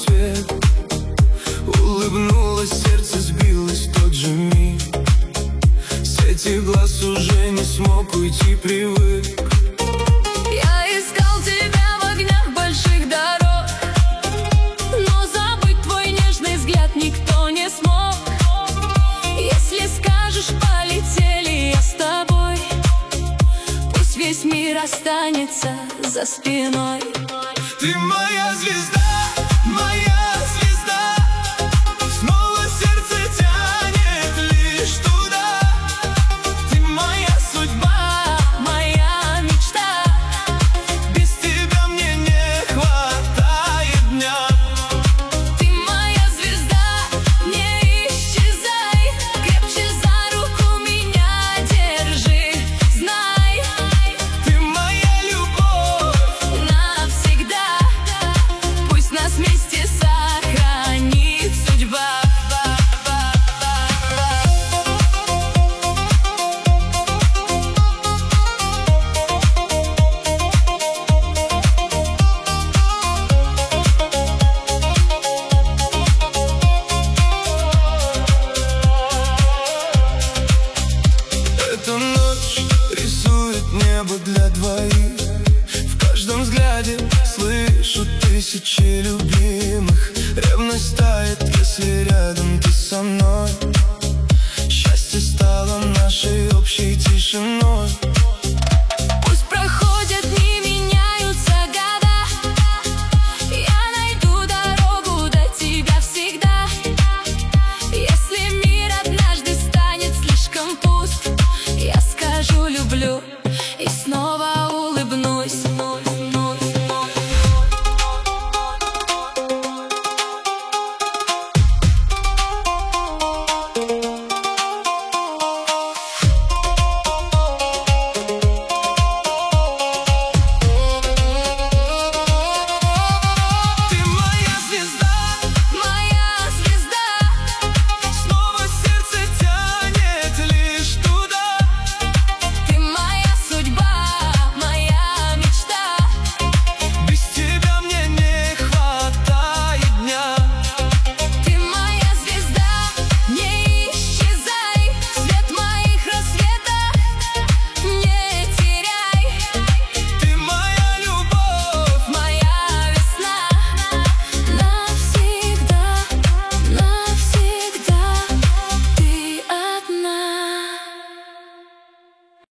свет. Улыбнулось, сердце сбилось в тот же миг. С этих глаз уже не смог уйти, привык. Я искал тебя в огнях больших дорог, но забыть твой нежный взгляд никто не смог. Если скажешь, полетели, я с тобой. Пусть весь мир останется за спиной. Ты моя звезда, моя звезда. Снова сердце тянет лишь туда. Ты моя судьба, моя мечта. без тебя мне не хватает дня. Ты моя звезда, не исчезай. Крепче за руку меня держи. Знай, Ты моя любовь навсегда. Пусть нас вместе сохранит судьба. Эта ночь рисует небо для двоих. В каждом взгляде слышу тысячи любимых. Ревность тает, если рядом ты со мной. Счастье стало нашей общей тишиной.